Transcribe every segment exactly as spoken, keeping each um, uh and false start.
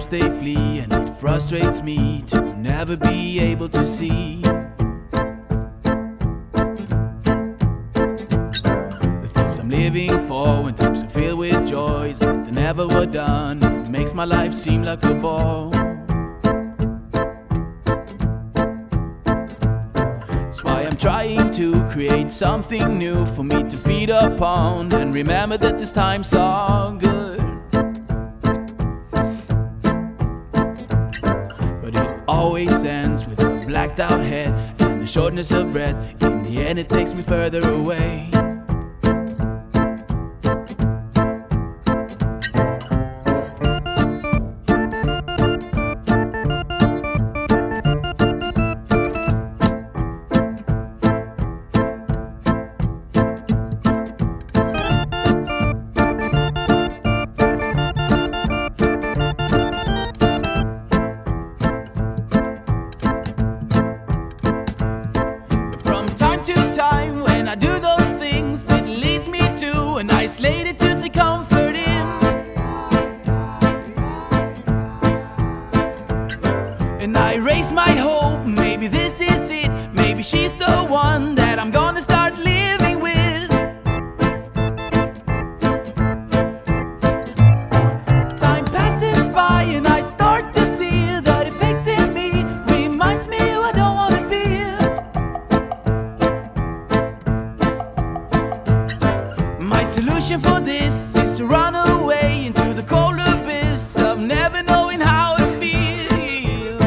they flee, and it frustrates me to never be able to see the things I'm living for. When times are filled with joys that they never were done, it makes my life seem like a ball. That's why I'm trying to create something new for me to feed upon, and remember that this time's all good. But it always ends with a blacked out head and a shortness of breath. In the end it takes me further away. Time when I do those things, it leads me to an isolated to take comfort in. And I raise my hope, maybe this is it. Maybe she's the one that I'm gonna start living with. Time passes by and I start to see the defects in me. Reminds me I don't wanna be. My solution for this is to run away into the cold abyss of never knowing how it feels.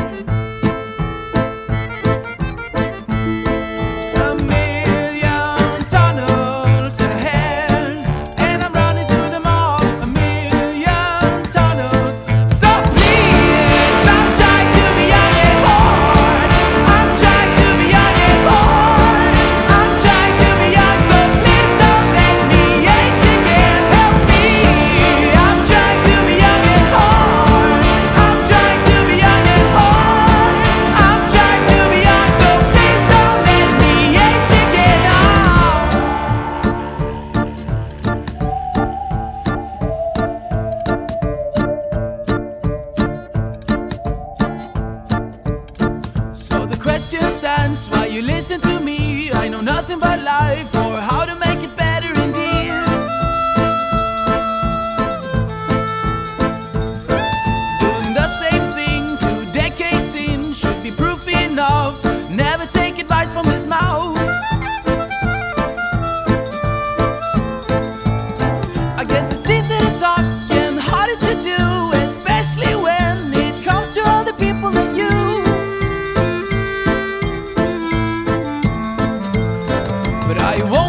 A million tunnels ahead, and I'm running through them all. A million tunnels. So please, I'm trying to be young and hard. I'm trying to be young and hard. I'm trying to be young, so please don't let me. So the question stands, why you listen to me? I know nothing but life or how to make it better indeed. Doing the same thing two decades in should be proof enough. Never take advice from his mouth. I guess it's easy to talk and harder to do, especially when it comes to other people than you. But I won't